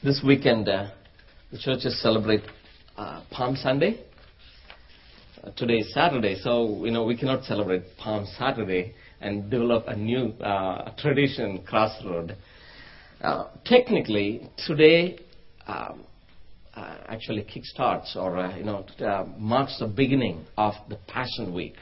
This weekend, the churches celebrate Palm Sunday. Today is Saturday, so we cannot celebrate Palm Saturday and develop a new tradition, Crossroad. Technically, today actually kickstarts or marks the beginning of the Passion Week.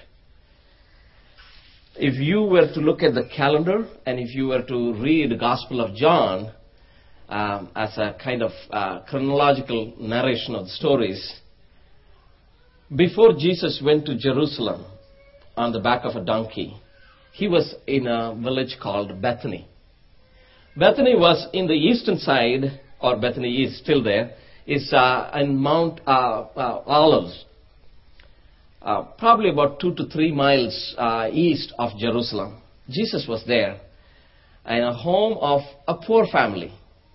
If you were to look at the calendar and if you were to read the Gospel of John as a kind of chronological narration of the stories, before Jesus went to Jerusalem on the back of a donkey, he was in a village called Bethany. Bethany was in the eastern side, or Bethany is still there, is in Mount Olives, probably about 2 to 3 miles east of Jerusalem. Jesus was there in a home of a poor family.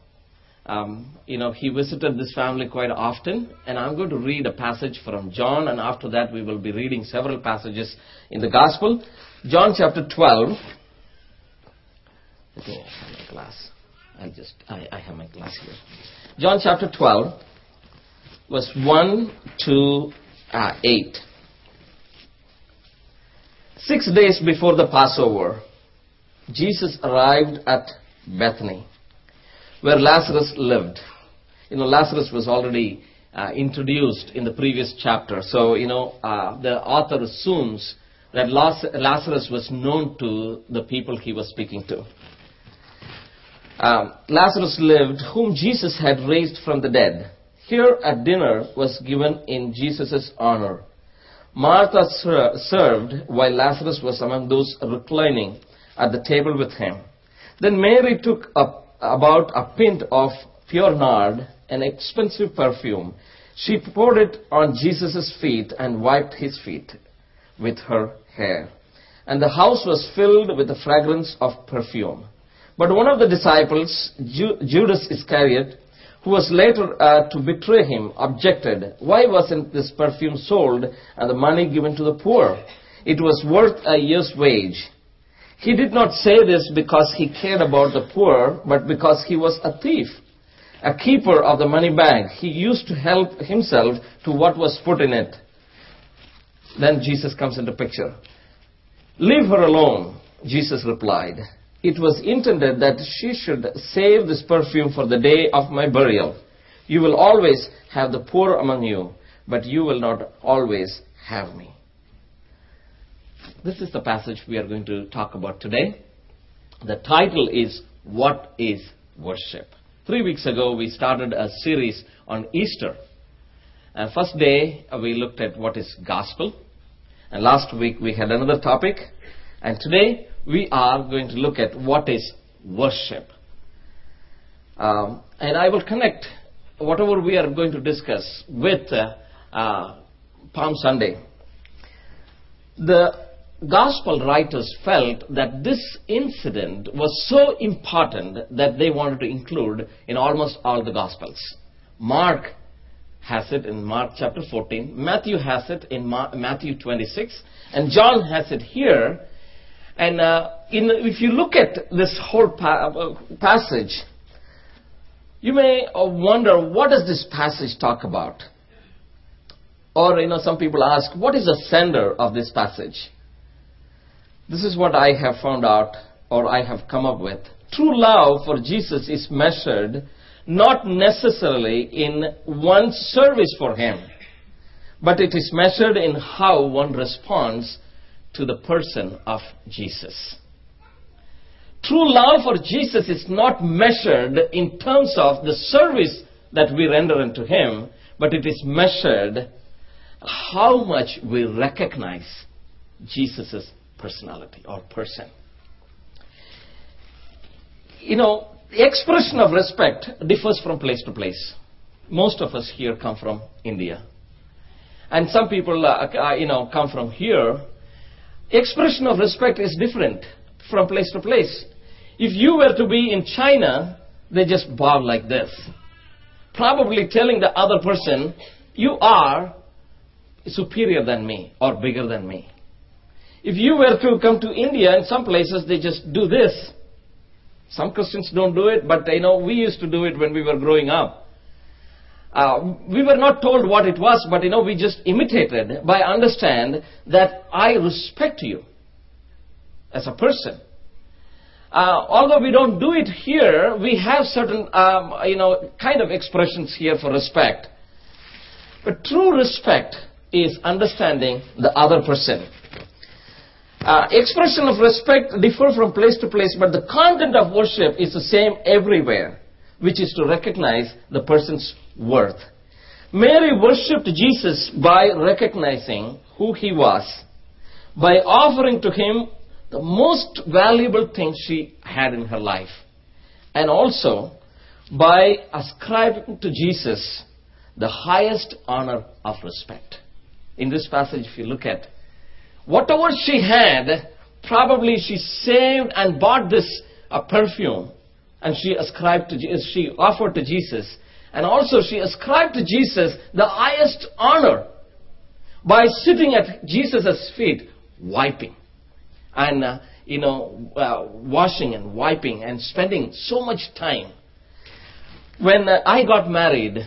He visited this family quite often, and I'm going to read a passage from John, and after that we will be reading several passages in the Gospel. John chapter 12. Let me have my glass. I have my glass here. John chapter 12, verse 1 to 8. 6 days before the Passover, Jesus arrived at Bethany, where Lazarus lived. Lazarus was already introduced in the previous chapter. So, the author assumes that Lazarus was known to the people he was speaking to. Lazarus lived, whom Jesus had raised from the dead. Here a dinner was given in Jesus' honor. Martha served, while Lazarus was among those reclining at the table with him. Then Mary took about a pint of pure nard, an expensive perfume. She poured it on Jesus' feet and wiped his feet with her hair. And the house was filled with the fragrance of perfume. But one of the disciples, Judas Iscariot, who was later to betray him, objected. Why wasn't this perfume sold and the money given to the poor? It was worth a year's wage. He did not say this because he cared about the poor, but because he was a thief, a keeper of the money bag. He used to help himself to what was put in it. Then Jesus comes into picture. Leave her alone, Jesus replied. It was intended that she should save this perfume for the day of my burial. You will always have the poor among you, but you will not always have me. This is the passage we are going to talk about today. The title is, What is Worship? 3 weeks ago, we started a series on Easter. First day, we looked at what is gospel. And last week, we had another topic. And today, we are going to look at what is worship. And I will connect whatever we are going to discuss with Palm Sunday. The Gospel writers felt that this incident was so important that they wanted to include in almost all the Gospels. Mark has it in Mark chapter 14. Matthew has it in Matthew 26. And John has it here. And if you look at this whole passage, you may wonder, what does this passage talk about? Or, some people ask, what is the sender of this passage? This is what I have found out, or I have come up with. True love for Jesus is measured not necessarily in one's service for him, but it is measured in how one responds to the person of Jesus. True love for Jesus is not measured in terms of the service that we render unto him, but it is measured how much we recognize Jesus' personality or person. The expression of respect differs from place to place. Most of us here come from India. And some people, come from here. Expression of respect is different from place to place. If you were to be in China, they just bow like this, probably telling the other person, you are superior than me or bigger than me. If you were to come to India, in some places they just do this. Some Christians don't do it, but we used to do it when we were growing up. We were not told what it was, but we just imitated by understand that I respect you as a person. Although we don't do it here, we have certain, kind of expressions here for respect. But true respect is understanding the other person. Expression of respect differ from place to place, but the content of worship is the same everywhere, which is to recognize the person's worth. Mary worshipped Jesus by recognizing who he was, by offering to him the most valuable thing she had in her life, and also by ascribing to Jesus the highest honor of respect. In this passage, if you look at whatever she had, probably she saved and bought this perfume, and she offered to Jesus, and also she ascribed to Jesus the highest honor by sitting at Jesus' feet, wiping, and washing and wiping and spending so much time. When I got married,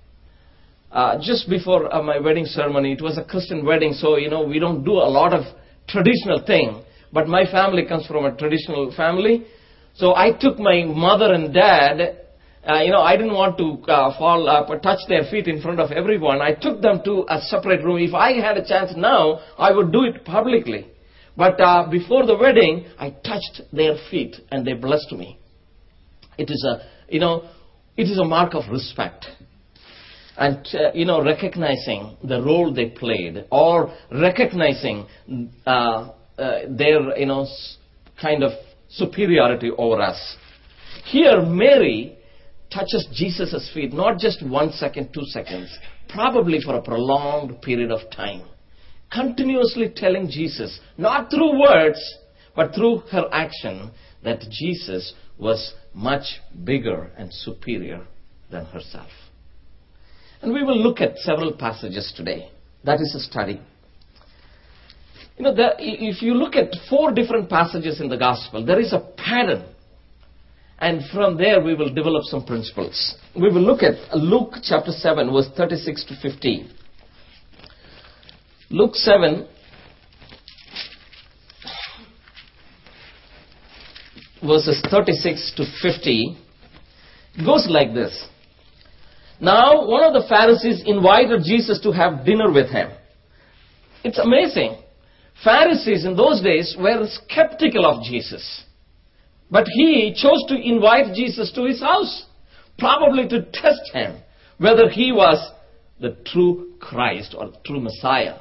just before my wedding ceremony, it was a Christian wedding, so we don't do a lot of traditional thing. But my family comes from a traditional family, so I took my mother and dad. I didn't want to touch their feet in front of everyone. I took them to a separate room. If I had a chance now, I would do it publicly. But before the wedding, I touched their feet, and they blessed me. It is a mark of respect. And, recognizing the role they played, or recognizing their, kind of superiority over us. Here, Mary touches Jesus' feet, not just 1 second, 2 seconds, probably for a prolonged period of time. Continuously telling Jesus, not through words, but through her action, that Jesus was much bigger and superior than herself. And we will look at several passages today. That is a study. If you look at 4 different passages in the gospel, there is a pattern. And from there we will develop some principles. We will look at Luke chapter 7, verse 36 to 50. Luke 7, verses 36 to 50, goes like this. Now, one of the Pharisees invited Jesus to have dinner with him. It's amazing. Pharisees in those days were skeptical of Jesus. But he chose to invite Jesus to his house, probably to test him whether he was the true Christ or the true Messiah.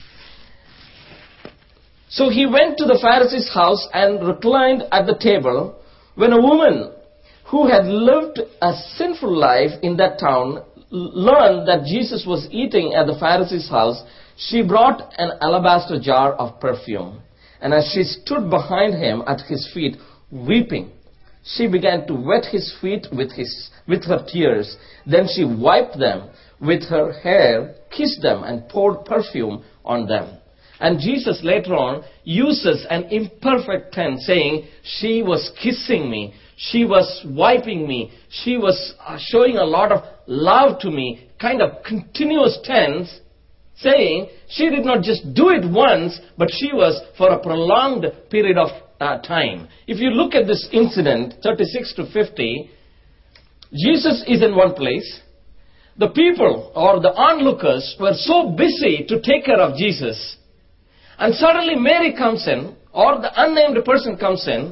So he went to the Pharisee's house and reclined at the table when a woman who had lived a sinful life in that town learned that Jesus was eating at the Pharisee's house. She brought an alabaster jar of perfume, and as she stood behind him at his feet, weeping, she began to wet his feet with her tears. Then she wiped them with her hair, kissed them, and poured perfume on them. And Jesus later on uses an imperfect tense, saying, she was kissing me, she was wiping me, she was showing a lot of love to me, kind of continuous tense, saying she did not just do it once, but she was for a prolonged period of time. If you look at this incident, 36 to 50, Jesus is in one place. The people or the onlookers were so busy to take care of Jesus. And suddenly Mary comes in, or the unnamed person comes in.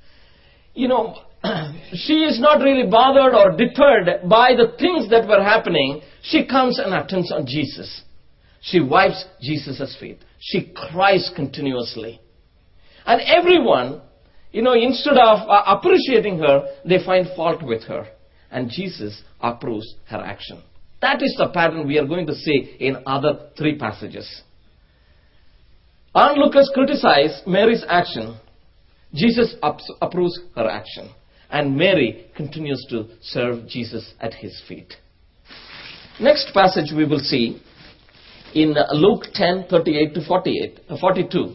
She is not really bothered or deterred by the things that were happening. She comes and attends on Jesus. She wipes Jesus' feet. She cries continuously. And everyone, instead of appreciating her, they find fault with her. And Jesus approves her action. That is the pattern we are going to see in other 3 passages. Onlookers criticize Mary's action. Jesus approves her action. And Mary continues to serve Jesus at his feet. Next passage we will see in Luke 10:38 to 42.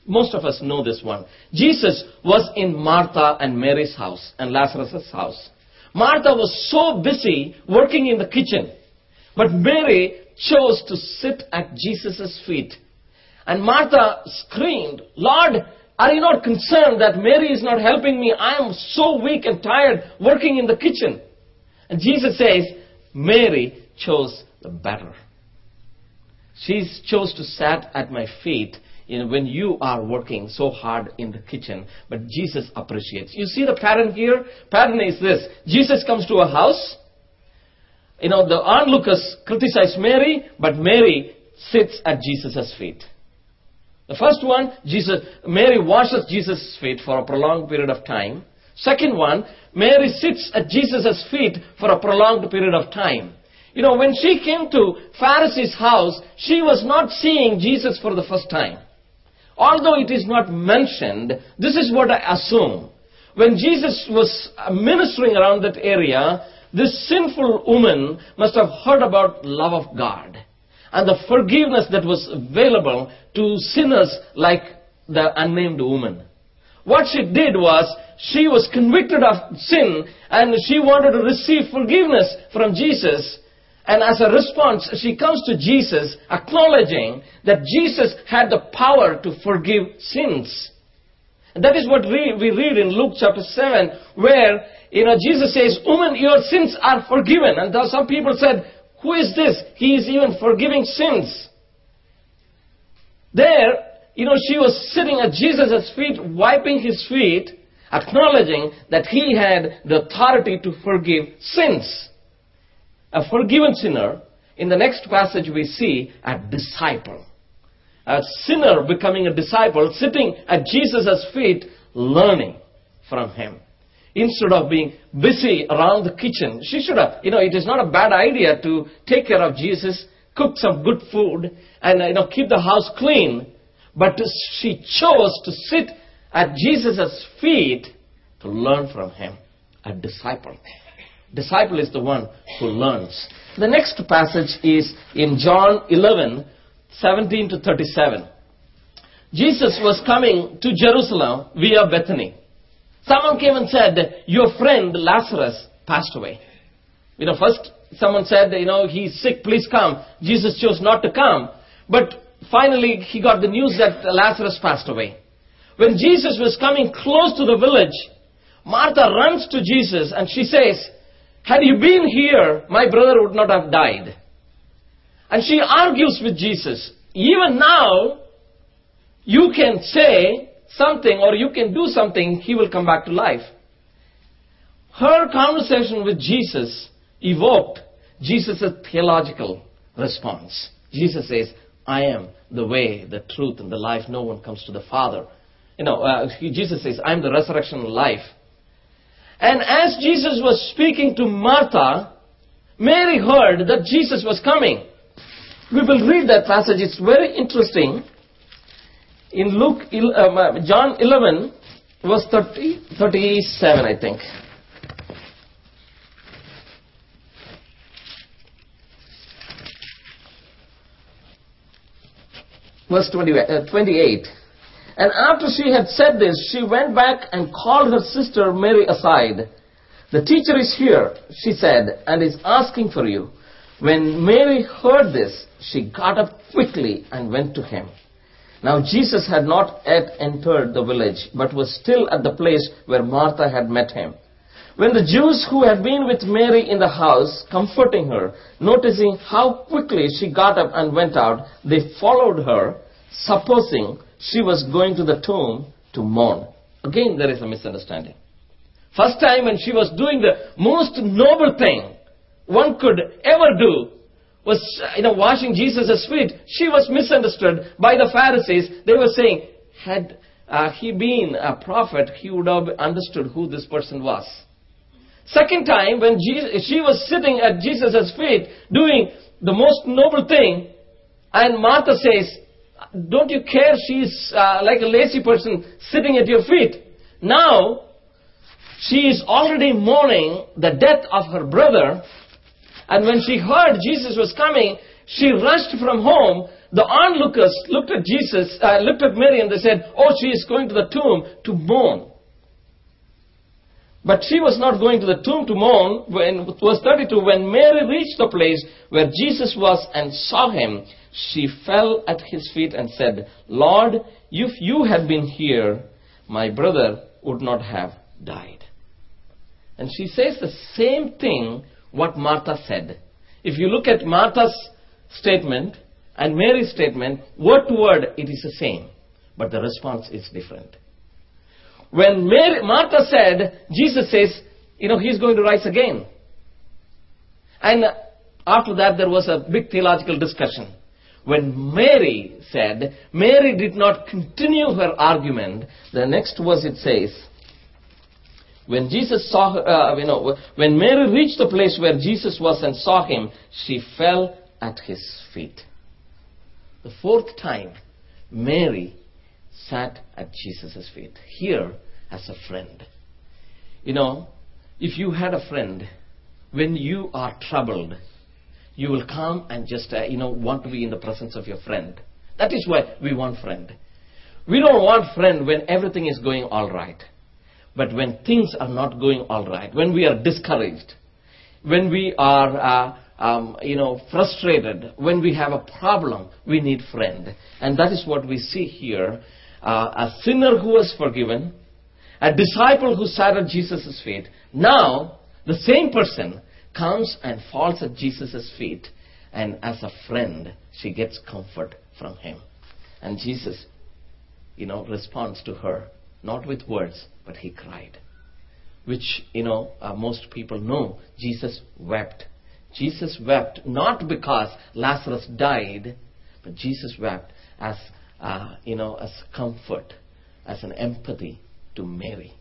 Most of us know this one. Jesus was in Martha and Mary's house and Lazarus' house. Martha was so busy working in the kitchen, but Mary chose to sit at Jesus' feet. And Martha screamed, "Lord, are you not concerned that Mary is not helping me? I am so weak and tired working in the kitchen." And Jesus says, Mary chose the better. She chose to sit at my feet when you are working so hard in the kitchen. But Jesus appreciates. You see the pattern here? Pattern is this. Jesus comes to a house. The onlookers criticize Mary, but Mary sits at Jesus' feet. The first one, Mary washes Jesus' feet for a prolonged period of time. Second one, Mary sits at Jesus' feet for a prolonged period of time. When she came to Pharisee's house, she was not seeing Jesus for the first time. Although it is not mentioned, this is what I assume. When Jesus was ministering around that area, this sinful woman must have heard about love of God and the forgiveness that was available to sinners like the unnamed woman. What she did was, she was convicted of sin and she wanted to receive forgiveness from Jesus. And as a response, she comes to Jesus acknowledging that Jesus had the power to forgive sins. And that is what we read in Luke chapter 7, where Jesus says, "Woman, your sins are forgiven." And some people said, "Who is this? He is even forgiving sins." There, she was sitting at Jesus' feet, wiping his feet, acknowledging that he had the authority to forgive sins. A forgiven sinner, in the next passage we see a disciple. A sinner becoming a disciple, sitting at Jesus' feet, learning from him. Instead of being busy around the kitchen, she should have, it is not a bad idea to take care of Jesus, cook some good food, and, keep the house clean. But she chose to sit at Jesus' feet to learn from him. A disciple. Disciple is the one who learns. The next passage is in John 11, 17 to 37. Jesus was coming to Jerusalem via Bethany. Someone came and said, "Your friend Lazarus passed away." First someone said, "He's sick, please come." Jesus chose not to come. But finally he got the news that Lazarus passed away. When Jesus was coming close to the village, Martha runs to Jesus and she says, "Had you been here, my brother would not have died." And she argues with Jesus. Even now, you can say something or you can do something, he will come back to life. Her conversation with Jesus evoked Jesus' theological response. Jesus says, "I am the way, the truth, and the life. No one comes to the Father." Jesus says, "I am the resurrection and life." And as Jesus was speaking to Martha, Mary heard that Jesus was coming. We will read that passage. It's very interesting. In John 11, verse 37, I think. Verse 28. And after she had said this, she went back and called her sister Mary aside. "The teacher is here," she said, "and is asking for you." When Mary heard this, she got up quickly and went to him. Now Jesus had not yet entered the village, but was still at the place where Martha had met him. When the Jews who had been with Mary in the house, comforting her, noticing how quickly she got up and went out, they followed her, supposing she was going to the tomb to mourn. Again, there is a misunderstanding. First time when she was doing the most noble thing one could ever do was, washing Jesus' feet. She was misunderstood by the Pharisees. They were saying, had he been a prophet, he would have understood who this person was. Second time, when she was sitting at Jesus' feet doing the most noble thing, and Martha says, "Don't you care? She's like a lazy person sitting at your feet." Now, she is already mourning the death of her brother. And when she heard Jesus was coming, she rushed from home the onlookers looked at Jesus, looked at Mary, and they said, "Oh, she is going to the tomb to mourn." But she was not going to the tomb to mourn. When, verse 32, when Mary reached the place where Jesus was and saw him, she fell at his feet and said, "Lord, if you had been here, my brother would not have died." And she says the same thing what Martha said. If you look at Martha's statement and Mary's statement, word to word, it is the same. But the response is different. When Martha said, Jesus says, he's going to rise again. And after that, there was a big theological discussion. When Mary said, Mary did not continue her argument. The next verse it says, when Jesus saw her, when Mary reached the place where Jesus was and saw him, she fell at his feet. The fourth time, Mary sat at Jesus' feet. Here, as a friend. If you had a friend, when you are troubled, you will come and just, want to be in the presence of your friend. That is why we want friend. We don't want friend when everything is going all right. But when things are not going all right, when we are discouraged, when we are, frustrated, when we have a problem, we need friend. And that is what we see here. A sinner who was forgiven, a disciple who sat at Jesus' feet. Now, the same person comes and falls at Jesus' feet. And as a friend, she gets comfort from him. And Jesus, responds to her, not with words, but he cried. Which, most people know, Jesus wept. Jesus wept not because Lazarus died, but Jesus wept as, as comfort, as an empathy to Mary.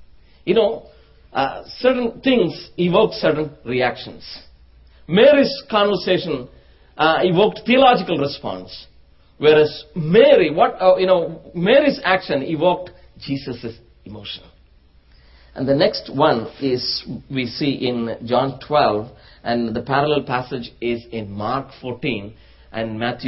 Certain things evoke certain reactions. Mary's conversation evoked theological response, whereas Mary's action evoked Jesus' emotion. And the next one is we see in John 12, and the parallel passage is in Mark 14 and Matthew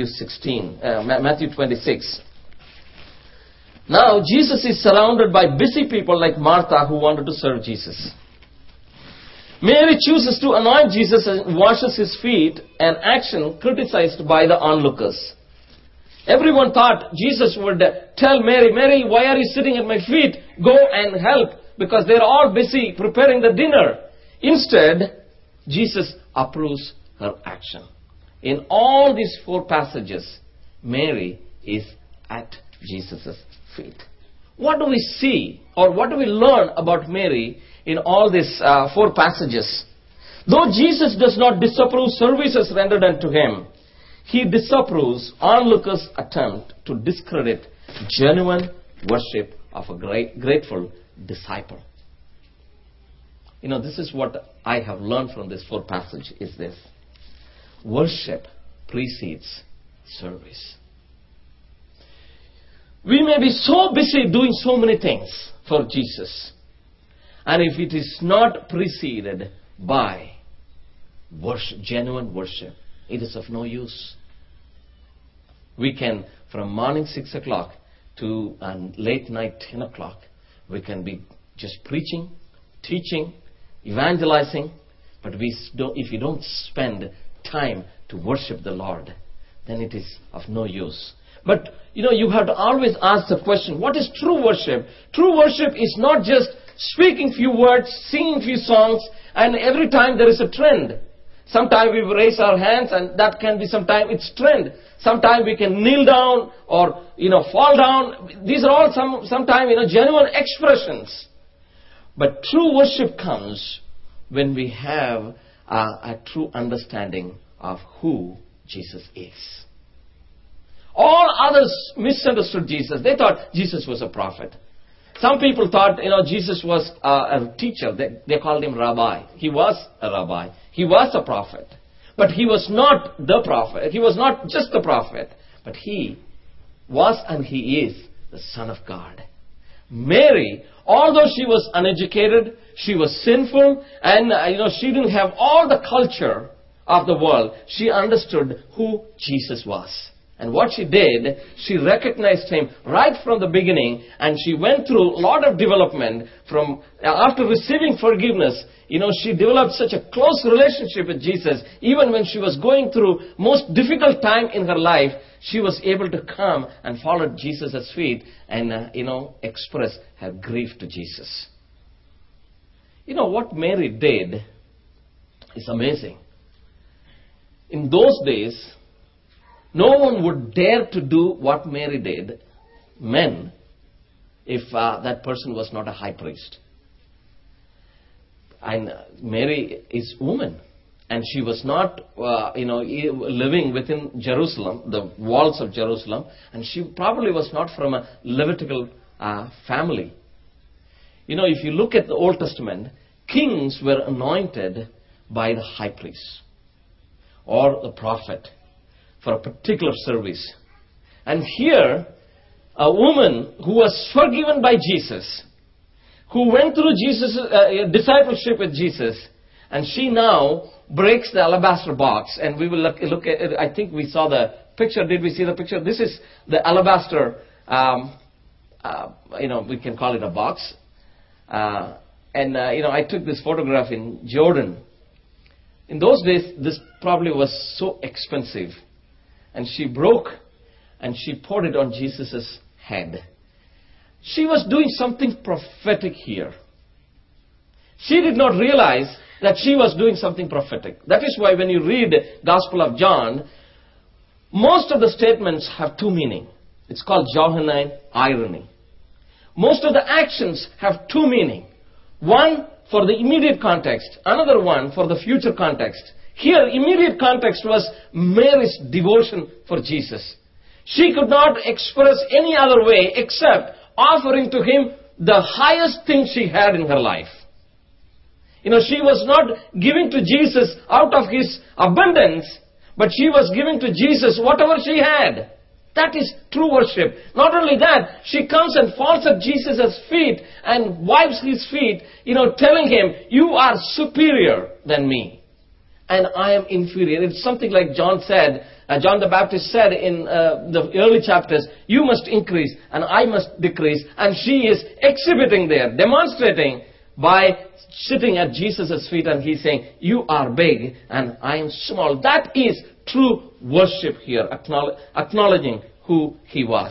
26. Now, Jesus is surrounded by busy people like Martha who wanted to serve Jesus. Mary chooses to anoint Jesus and washes his feet, an action criticized by the onlookers. Everyone thought Jesus would tell Mary, "Mary, why are you sitting at my feet? Go and help," because they're all busy preparing the dinner. Instead, Jesus approves her action. In all these 4 passages, Mary is at Jesus' feet. What do we see or what do we learn about Mary in all these 4 passages? Though Jesus does not disapprove services rendered unto him, he disapproves onlookers' attempt to discredit genuine worship of a grateful disciple. This is what I have learned from this 4 passage is this. Worship precedes service. We may be so busy doing so many things for Jesus. And if it is not preceded by worship, genuine worship, it is of no use. We can, from morning 6 o'clock to late night 10 o'clock, we can be just preaching, teaching, evangelizing, but if we don't spend time to worship the Lord, then it is of no use. But, you have to always ask the question, what is true worship? True worship is not just speaking few words, singing few songs, and every time there is a trend. Sometimes we raise our hands, and that can be sometimes it's trend. Sometimes we can kneel down or, fall down. These are all sometimes, genuine expressions. But true worship comes when we have a true understanding of who Jesus is. All others misunderstood Jesus. They thought Jesus was a prophet. Some people thought, Jesus was a teacher. They called him rabbi. He was a rabbi. He was a prophet. But he was not the prophet. He was not just the prophet. But he was and he is the Son of God. Mary, although she was uneducated, she was sinful, and she didn't have all the culture of the world, she understood who Jesus was. And what she did, she recognized him right from the beginning, and she went through a lot of development from after receiving forgiveness. She developed such a close relationship with Jesus. Even when she was going through most difficult time in her life, she was able to come and fall at Jesus' feet and, express her grief to Jesus. What Mary did is amazing. In those days, no one would dare to do what Mary did, men, if that person was not a high priest. And Mary is woman. And she was not, living within Jerusalem, the walls of Jerusalem. And she probably was not from a Levitical family. If you look at the Old Testament, kings were anointed by the high priest or the prophet for a particular service. And here, a woman who was forgiven by Jesus, who went through Jesus' discipleship with Jesus, and she now breaks the alabaster box. And we will look at it. I think we saw the picture. Did we see the picture? This is the alabaster, we can call it a box. I took this photograph in Jordan. In those days, this probably was so expensive. And she broke and she poured it on Jesus' head. She was doing something prophetic here. She did not realize that she was doing something prophetic. That is why when you read Gospel of John, most of the statements have two meanings. It's called Johannine irony. Most of the actions have two meanings. One for the immediate context, another one for the future context. Here, immediate context was Mary's devotion for Jesus. She could not express any other way except offering to him the highest thing she had in her life. She was not giving to Jesus out of his abundance, but she was giving to Jesus whatever she had. That is true worship. Not only that, she comes and falls at Jesus' feet and wipes his feet, telling him, you are superior than me, and I am inferior. It's something like John the Baptist said in the early chapters, you must increase and I must decrease. And she is exhibiting there, demonstrating by sitting at Jesus' feet, and he's saying, you are big and I am small. That is true worship here, acknowledging who he was.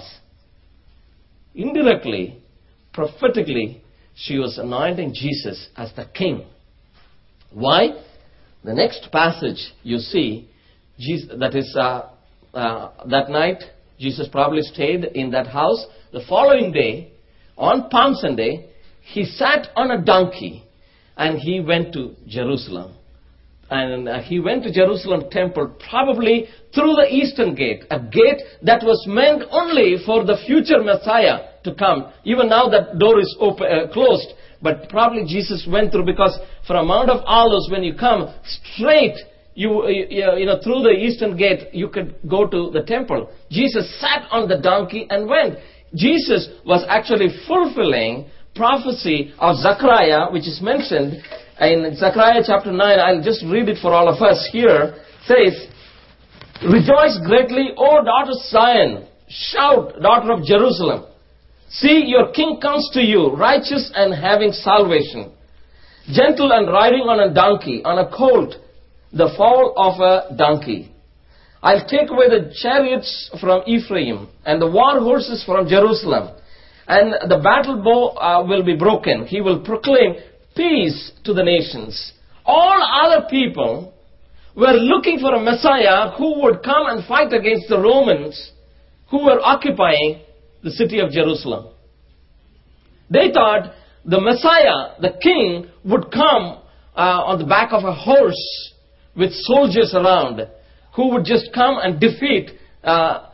Indirectly, prophetically, she was anointing Jesus as the king. Why? The next passage you see, that night, Jesus probably stayed in that house. The following day, on Palm Sunday, he sat on a donkey and he went to Jerusalem. And he went to Jerusalem temple probably through the eastern gate, a gate that was meant only for the future Messiah to come. Even now that door is closed, but probably Jesus went through, because from Mount of Olives, when you come straight, you through the eastern gate, you could go to the temple. Jesus sat on the donkey and went. Jesus was actually fulfilling prophecy of Zechariah, which is mentioned in Zechariah chapter 9. I'll just read it for all of us here. It says, rejoice greatly, O daughter Zion. Shout, daughter of Jerusalem. See, your king comes to you, righteous and having salvation, gentle and riding on a donkey, on a colt, the foal of a donkey. I'll take away the chariots from Ephraim and the war horses from Jerusalem, and the battle bow will be broken. He will proclaim peace to the nations. All other people were looking for a Messiah who would come and fight against the Romans who were occupying the city of Jerusalem. They thought the Messiah, the king, would come on the back of a horse with soldiers around, who would just come and defeat the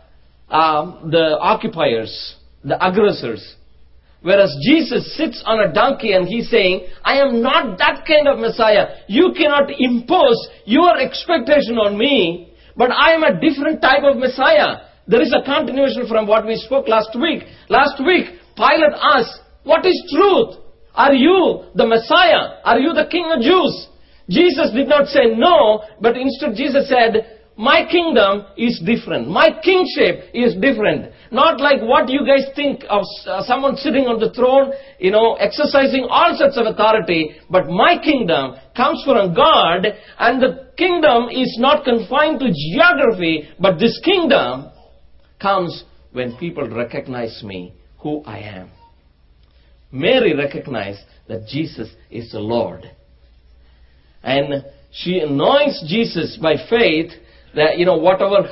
occupiers, the aggressors. Whereas Jesus sits on a donkey and he's saying, I am not that kind of Messiah. You cannot impose your expectation on me, but I am a different type of Messiah. There is a continuation from what we spoke last week. Last week, Pilate asked, what is truth? Are you the Messiah? Are you the King of Jews? Jesus did not say no, but instead Jesus said, my kingdom is different. My kingship is different. Not like what you guys think of someone sitting on the throne, exercising all sorts of authority. But my kingdom comes from God, and the kingdom is not confined to geography, but this kingdom comes when people recognize me, who I am. Mary recognized that Jesus is the Lord. And she anoints Jesus by faith that, whatever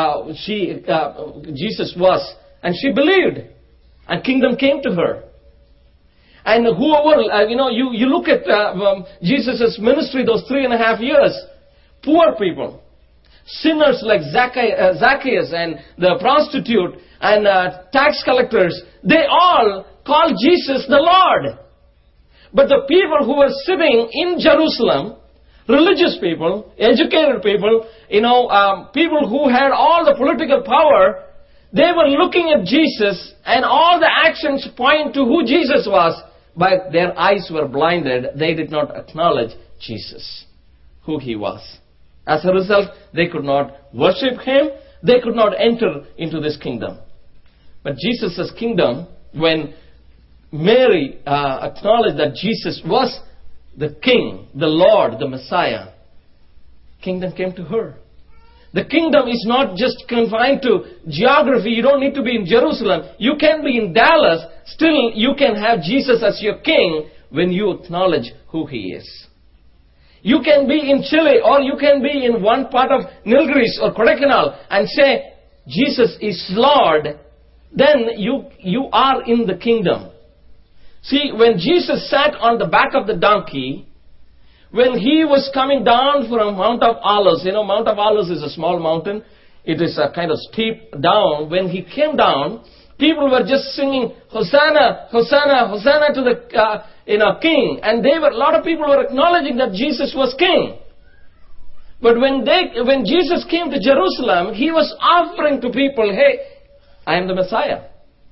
Jesus was. And she believed. And kingdom came to her. And whoever, you look at Jesus' ministry those 3.5 years. Poor people. Sinners like Zacchaeus and the prostitute and tax collectors. They all called Jesus the Lord. But the people who were sitting in Jerusalem, religious people, educated people, people who had all the political power, they were looking at Jesus, and all the actions point to who Jesus was, but their eyes were blinded. They did not acknowledge Jesus, who he was. As a result, they could not worship him. They could not enter into this kingdom. But Jesus' kingdom, when Mary acknowledged that Jesus was the King, the Lord, the Messiah, kingdom came to her. The kingdom is not just confined to geography. You don't need to be in Jerusalem. You can be in Dallas. Still, you can have Jesus as your King when you acknowledge who he is. You can be in Chile, or you can be in one part of Nilgiris or Kodaikanal and say, Jesus is Lord. Then you are in the kingdom. See, when Jesus sat on the back of the donkey, when he was coming down from Mount of Olives, Mount of Olives is a small mountain. It is a kind of steep down. When he came down, people were just singing, Hosanna, Hosanna, Hosanna to the King. And a lot of people were acknowledging that Jesus was King. But when Jesus came to Jerusalem, he was offering to people, hey, I am the Messiah.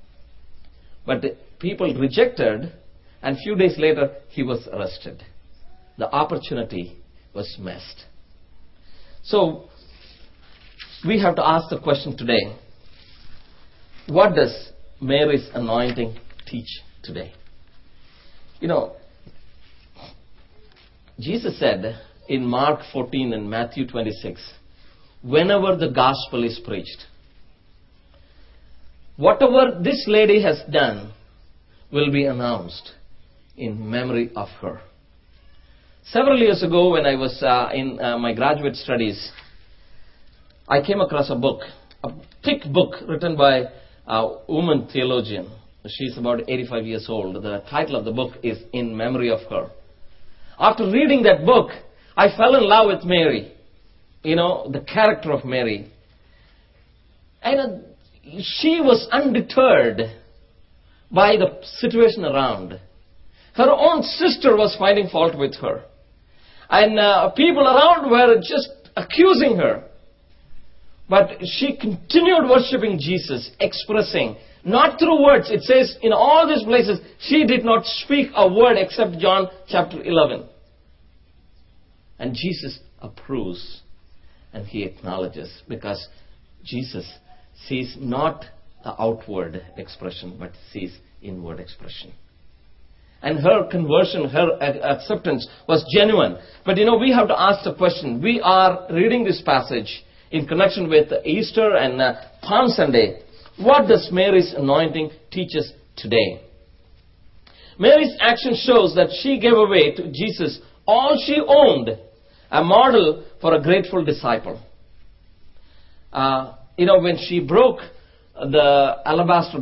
But the people rejected, and few days later, he was arrested. The opportunity was missed. So, we have to ask the question today, what does Mary's anointing teach today? Jesus said in Mark 14 and Matthew 26, whenever the gospel is preached, whatever this lady has done will be announced in memory of her. Several years ago, when I was in my graduate studies, I came across a book, a thick book written by a woman theologian. She's about 85 years old. The title of the book is In Memory of Her. After reading that book, I fell in love with Mary. The character of Mary. And she was undeterred by the situation around. Her own sister was finding fault with her. And people around were just accusing her. But she continued worshiping Jesus, expressing, not through words. It says in all these places, she did not speak a word except John chapter 11. And Jesus approves and he acknowledges, because Jesus sees not the outward expression, but sees inward expression. And her conversion, her acceptance was genuine. But we have to ask the question. We are reading this passage in connection with Easter and Palm Sunday. What does Mary's anointing teach us today? Mary's action shows that she gave away to Jesus all she owned, a model for a grateful disciple. When she broke the alabaster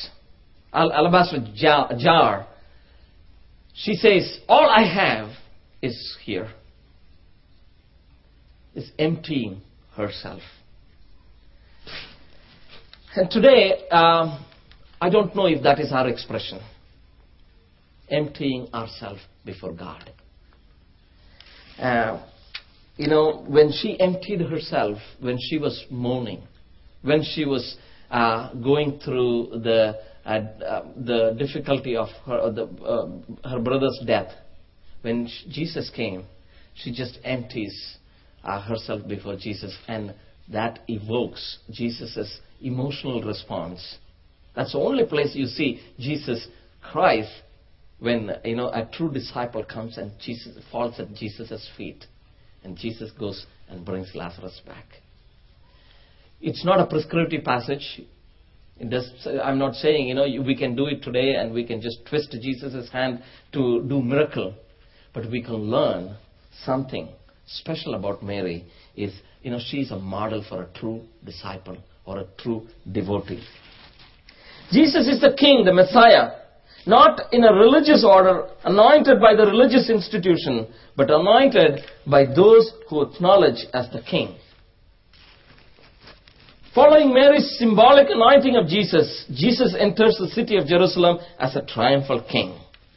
jar, she says, all I have is here. Is emptying herself. And today, I don't know if that is our expression. Emptying ourselves before God. When she emptied herself, when she was mourning, when she was going through the difficulty of her brother's death, when Jesus came, she just empties herself before Jesus, and that evokes Jesus' emotional response. That's the only place you see Jesus Christ when a true disciple comes and Jesus falls at Jesus' feet, and Jesus goes and brings Lazarus back. It's not a prescriptive passage. I'm not saying we can do it today and we can just twist Jesus' hand to do miracle, but we can learn something special about Mary. Is she's a model for a true disciple or a true devotee. Jesus is the King, the Messiah, not in a religious order, anointed by the religious institution, but anointed by those who acknowledge as the King. Following Mary's symbolic anointing of Jesus, Jesus enters the city of Jerusalem as a triumphal king.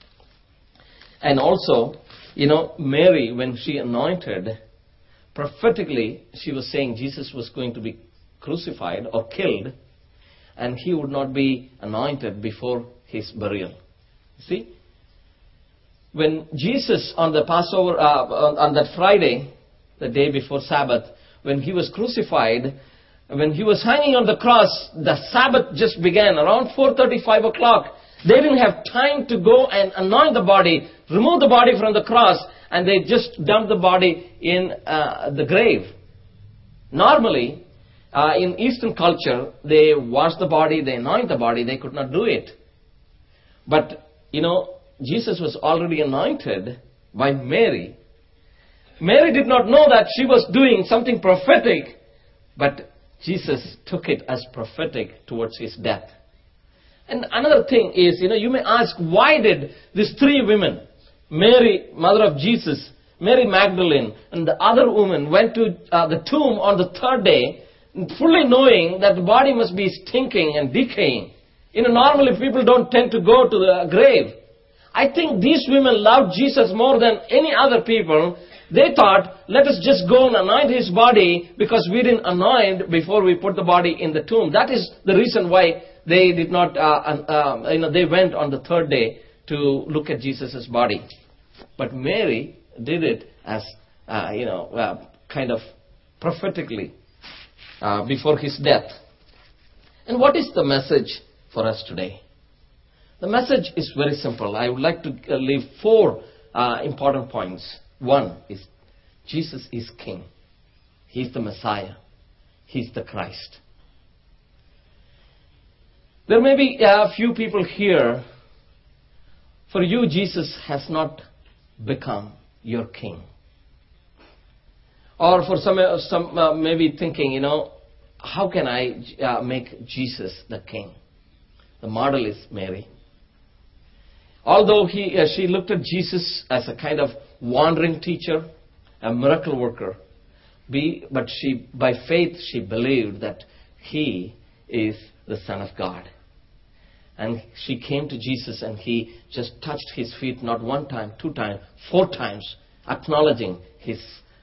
And also, Mary, when she anointed, prophetically, she was saying Jesus was going to be crucified or killed, and he would not be anointed before his burial. See? When Jesus, on the Passover, on that Friday, the day before Sabbath, when he was crucified, when he was hanging on the cross, the Sabbath just began around 4:30, 5 o'clock. They didn't have time to go and anoint the body, remove the body from the cross, and they just dumped the body in the grave. Normally, in Eastern culture, they wash the body, they anoint the body. They could not do it. But, Jesus was already anointed by Mary. Mary did not know that she was doing something prophetic, but Jesus took it as prophetic towards his death. And another thing is, you may ask, why did these three women, Mary, mother of Jesus, Mary Magdalene, and the other woman went to the tomb on the third day, fully knowing that the body must be stinking and decaying. Normally people don't tend to go to the grave. I think these women loved Jesus more than any other people. They thought, let us just go and anoint his body because we didn't anoint before we put the body in the tomb. That is the reason why they did not, they went on the third day to look at Jesus' body. But Mary did it as, kind of prophetically before his death. And what is the message for us today? The message is very simple. I would like to leave 4 important points. One is Jesus is King. He's the Messiah. He's the Christ. There may be a few people here. For you, Jesus has not become your King. Or for some maybe thinking, how can I make Jesus the King? The model is Mary. Although she looked at Jesus as a kind of wandering teacher, a miracle worker, but by faith she believed that he is the Son of God. And she came to Jesus and he just touched his feet not 1 time, 2 times, 4 times, acknowledging his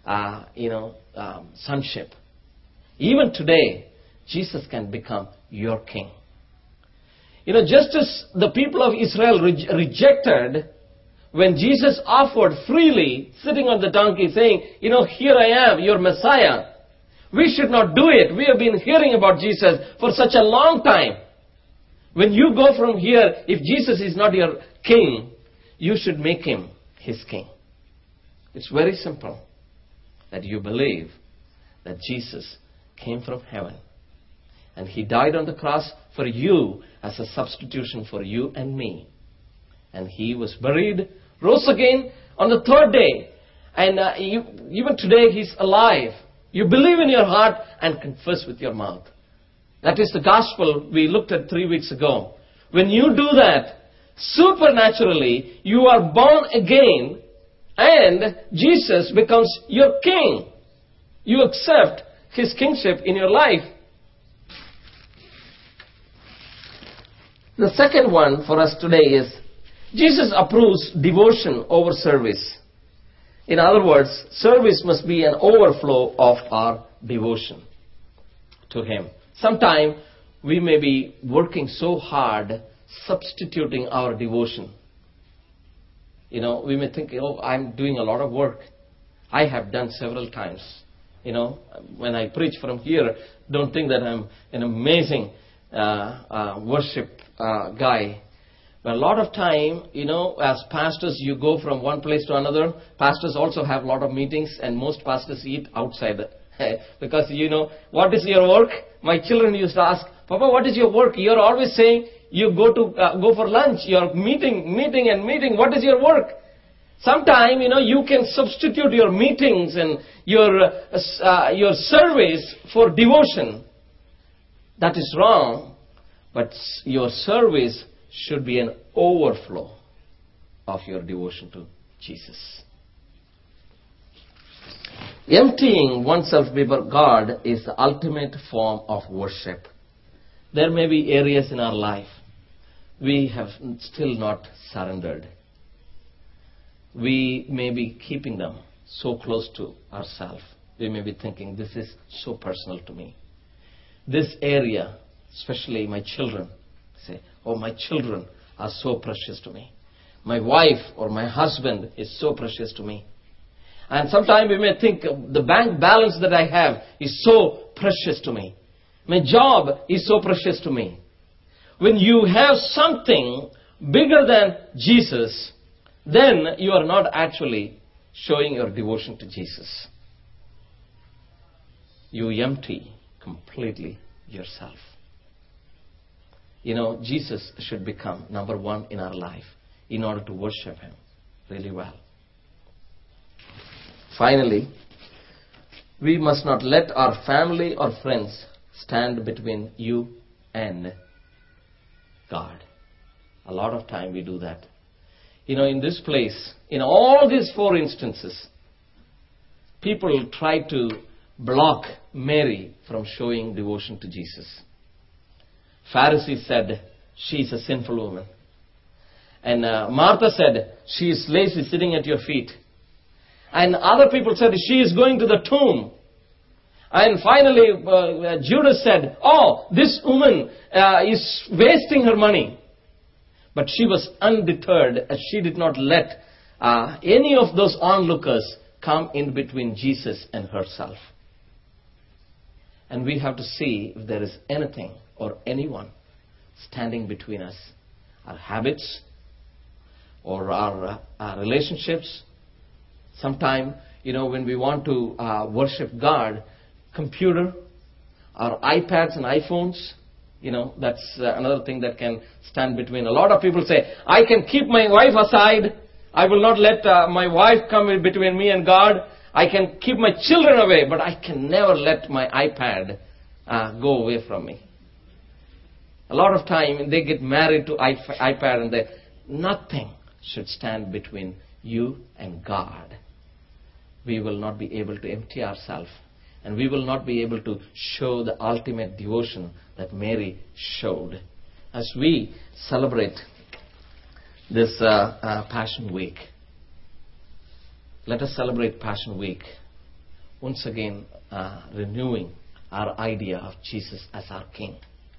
sonship. Even today, Jesus can become your King. Just as the people of Israel rejected when Jesus offered freely, sitting on the donkey, saying, here I am, your Messiah. We should not do it. We have been hearing about Jesus for such a long time. When you go from here, if Jesus is not your King, you should make him his King. It's very simple. That you believe that Jesus came from heaven. And he died on the cross for you as a substitution for you and me. And he was buried, rose again on the 3rd day. And even today he's alive. You believe in your heart and confess with your mouth. That is the gospel we looked at 3 weeks ago. When you do that, supernaturally, you are born again and Jesus becomes your King. You accept his kingship in your life. The second one for us today is Jesus approves devotion over service. In other words, service must be an overflow of our devotion to him. Sometimes we may be working so hard substituting our devotion. We may think, I'm doing a lot of work. I have done several times. when I preach from here, don't think that I'm an amazing worship guy. But a lot of time, as pastors, you go from one place to another. Pastors also have a lot of meetings, and most pastors eat outside. Because, what is your work? My children used to ask, Papa, what is your work? You're always saying you go for lunch. You're meeting. What is your work? Sometime, you can substitute your meetings and your service for devotion. That is wrong. But your service should be an overflow of your devotion to Jesus. Emptying oneself before God is the ultimate form of worship. There may be areas in our life we have still not surrendered. We may be keeping them so close to ourselves. We may be thinking, this is so personal to me. This area, especially my children, say, oh, my children are so precious to me. My wife or my husband is so precious to me. And sometimes we may think the bank balance that I have is so precious to me. My job is so precious to me. When you have something bigger than Jesus, then you are not actually showing your devotion to Jesus. You empty completely yourself. Jesus should become number one in our life in order to worship Him really well. Finally, we must not let our family or friends stand between you and God. A lot of time we do that. In this place, in all these 4 instances, people try to block Mary from showing devotion to Jesus. Pharisees said, she is a sinful woman. And Martha said, she is lazy sitting at your feet. And other people said, she is going to the tomb. And finally, Judas said, oh, this woman is wasting her money. But she was undeterred, as she did not let any of those onlookers come in between Jesus and herself. And we have to see if there is anything or anyone standing between us, our habits or our relationships. Sometime, when we want to worship God, computer, our iPads and iPhones, that's another thing that can stand between. A lot of people say, I can keep my wife aside. I will not let my wife come in between me and God. I can keep my children away, but I can never let my iPad go away from me. A lot of time they get married to iPad and nothing should stand between you and God. We will not be able to empty ourselves, and we will not be able to show the ultimate devotion that Mary showed. As we celebrate this Passion Week, let us celebrate Passion Week, once again renewing our idea of Jesus as our King.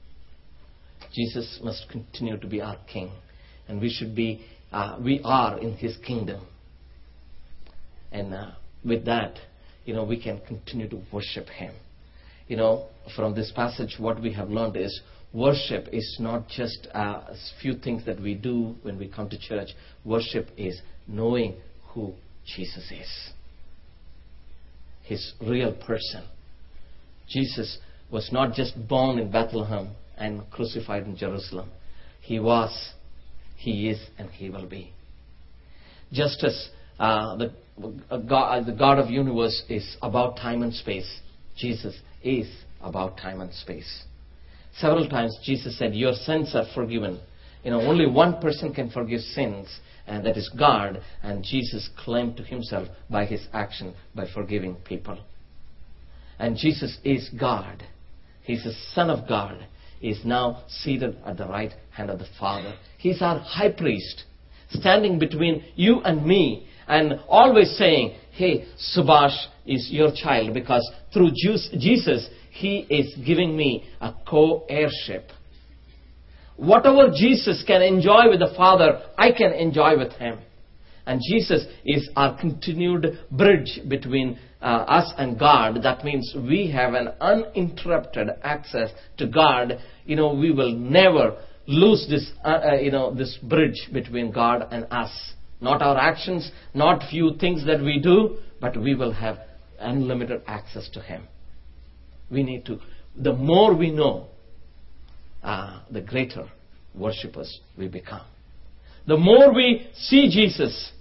Jesus must continue to be our King, and we are in His kingdom. And with that, we can continue to worship Him. From this passage, what we have learned is worship is not just a few things that we do when we come to church. Worship is knowing who Jesus is. His real person. Jesus was not just born in Bethlehem and crucified in Jerusalem. He was, He is, and He will be. Just as the God of universe is about time and space, Jesus is about time and space. Several times Jesus said, your sins are forgiven. Only one person can forgive sins, and that is God. And Jesus claimed to Himself by His action, by forgiving people. And Jesus is God. He's the Son of God. He is now seated at the right hand of the Father. He's our high priest, standing between you and me, and always saying, hey, Subhash is your child, because through Jesus, He is giving me a co-heirship. Whatever Jesus can enjoy with the Father, I can enjoy with Him. And Jesus is our continued bridge between us and God, that means we have an uninterrupted access to God. We will never lose this, this bridge between God and us. Not our actions, not few things that we do, but we will have unlimited access to Him. We need to, the more we know, the greater worshippers we become. The more we see Jesus,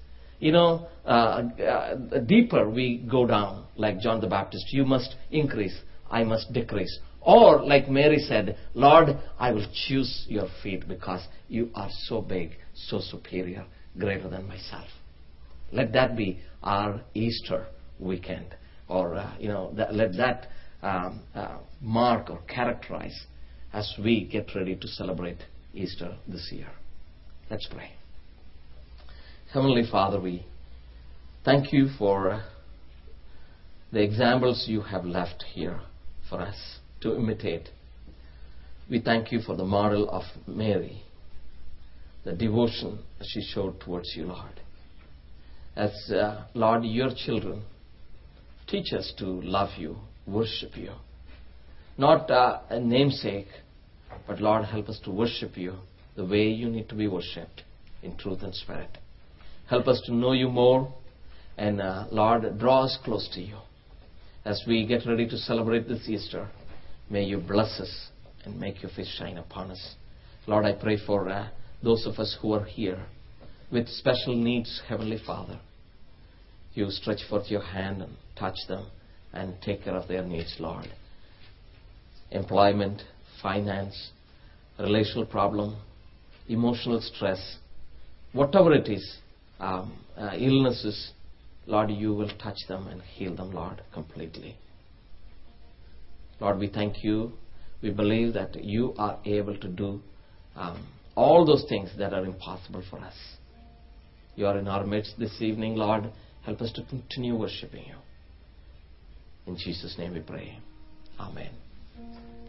deeper we go down, like John the Baptist. You must increase, I must decrease. Or like Mary said, Lord, I will choose your feet because you are so big, so superior, greater than myself. Let that be our Easter weekend, or let that mark or characterize as we get ready to celebrate Easter this year. Let's pray. Heavenly Father, we thank you for the examples you have left here for us to imitate. We thank you for the model of Mary, the devotion she showed towards you, Lord. As, Lord, your children, teach us to love you, worship you. Not a namesake, but Lord, help us to worship you the way you need to be worshipped, in truth and spirit. Help us to know you more, and Lord, draw us close to you. As we get ready to celebrate this Easter, may you bless us and make your face shine upon us. Lord, I pray for those of us who are here with special needs, Heavenly Father. You stretch forth your hand and touch them and take care of their needs, Lord. Employment, finance, relational problem, emotional stress, whatever it is, illnesses, Lord, you will touch them and heal them, Lord, completely. Lord, we thank you. We believe that you are able to do all those things that are impossible for us. You are in our midst this evening, Lord. Help us to continue worshiping you. In Jesus' name we pray. Amen.